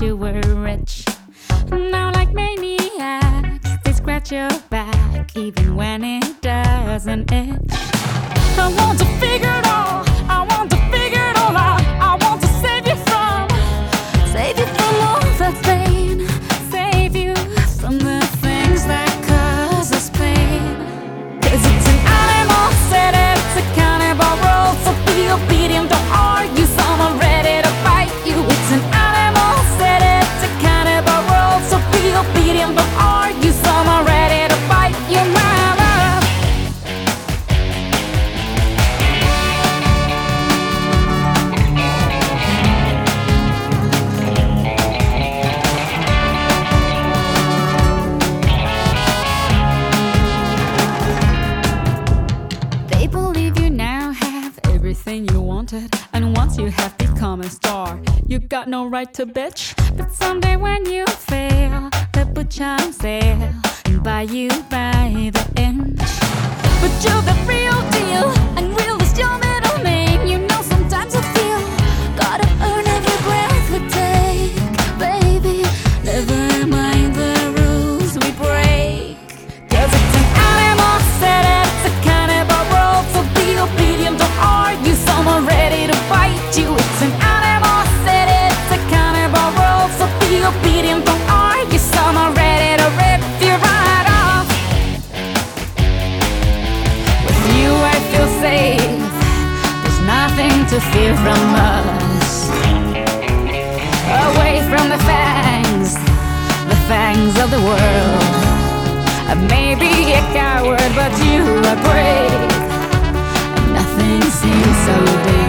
you were rich. Now like maniacs, they scratch your back even when it doesn't itch. I want to figure it all, I want to figure it all out. I want to save you from all that pain. Save you from the things that cause us pain. 'Cause it's an animal, said it's a cannibal world. So be obedient, don't argue, someone ready to fight you. It's an animal, said it's a cannibal world. So be obedient, don't argue, someone ready to fight you, mama. They believe you now have everything you wanted, and once you have become a star, you got no right to bitch. But someday when you fail, they'll put you on sale and buy you by the inch. But you're the real deal, and real is your middle name. You know sometimes I feel gotta earn every breath we take, baby. Never mind the rules we break. 'Cause it's an animal, said it's a cannibal world. So be obedient, don't argue, someone ready to fight you. It's an animal, said it's a cannibal world. So be obedient, don't argue, someone ready to rip you right off. With you I feel safe, there's nothing to fear from us. Away from the fangs of the world. I may be a coward, but you are brave. Nothing seems so big.